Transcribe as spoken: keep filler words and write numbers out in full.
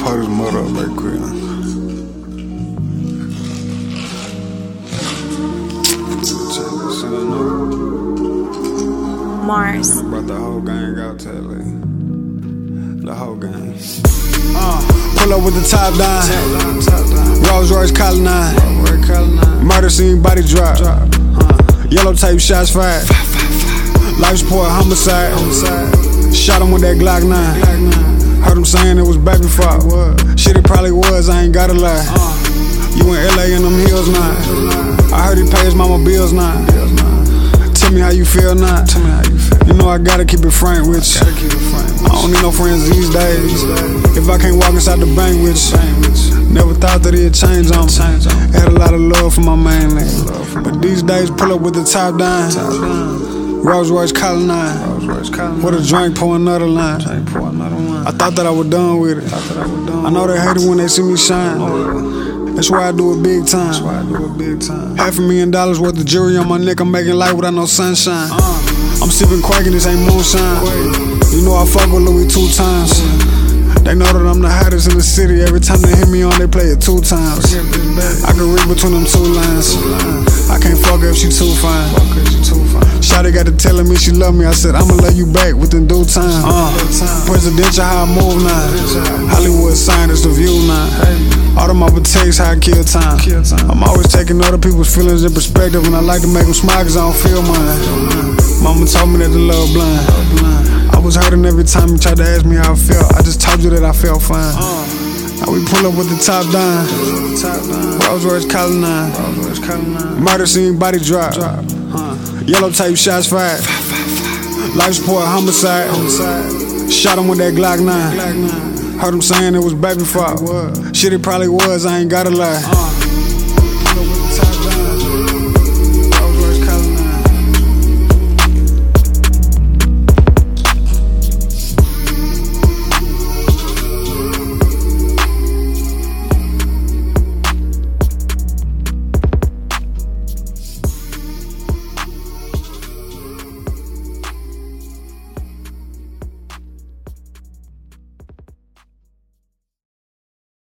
Pour this motor up right quick. Mars. Brought the whole gang out to L A. The whole gang. Uh, pull up with the top down. Rolls Royce Collar nine. Murder scene body drop. Yellow tape shots fired. Life support homicide. Shot him with that Glock nine. Heard him saying it was back before. Shit, it probably was, I ain't gotta lie. You in L A in them hills now. I heard he pay his mama bills now. Tell me how you feel now. You know I gotta keep it frank with you. I don't need no friends these days. If I can't walk inside the bank with you. Never thought that it'd change on me. Had a lot of love for my main nigga. But these days pull up with the top down. Rolls Royce Collar nine. With a drink, pour another line. I thought that I was done with it. I know they hate it when they see me shine. That's why I do it big time. Half a million dollars worth of jewelry on my neck. I'm making light without no sunshine. I'm sipping Quake and this ain't moonshine. You know I fuck with Louis two times. They know that I'm the hottest in the city. Every time they hit me on, they play it two times. I can read between them two lines. I can't fuck her if she too fine. Shawty got to telling me she love me. I said I'ma love you back within due time. Uh, presidential how I move now. Hollywood sign, it's the view now. All them other takes how I kill time. I'm always taking other people's feelings in perspective, and I like to make them smile cause I don't feel mine. Mama told me that the love blind. I was hurting every time you tried to ask me how I felt. I just told you that I felt fine. Now we pull up with the top down. Rolls Royce Collar nine. Murder scene body drop. Yellow tape shots fired. Life support homicide. Shot him with that Glock nine. Heard him saying it was back before. Shit, it probably was, I ain't gotta lie.